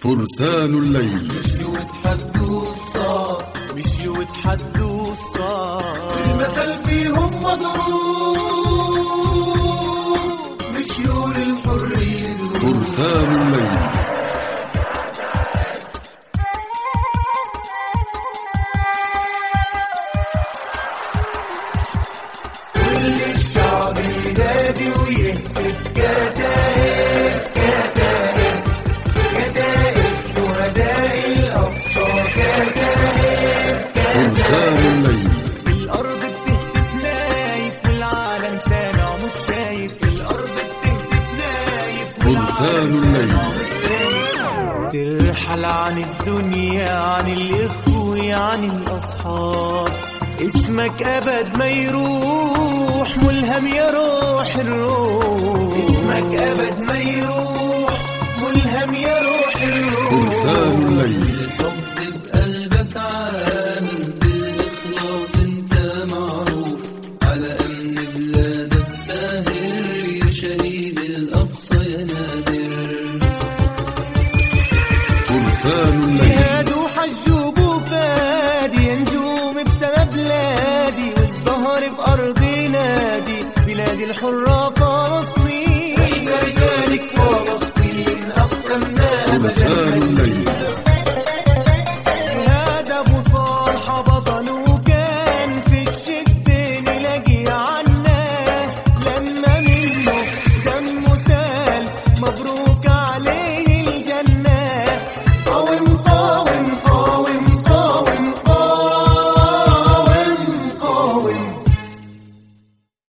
فرسان الليل. مشيوا وتحدوا الصار، مشيوا وتحدوا الصار، المثل فيهم مضروب، مشيوا للحرية. فرسان الليل. كل الشعب ينادي ويهتف كتائب كتائب كتائب شهداء الأقصى كتائب. فرسان الليل. بالأرض بتهتف نايف والعالم سامع مش شايف، بالأرض بتهتف نايف فرسان الليل. ترحل عن الدنيا، عن الإخوة، عن الأصحاب، اسمك أبد ما يروح، ملهم يا روح الروح، اسمك أبد ما يروح، ملهم يا روح الروح. فرسان الليل.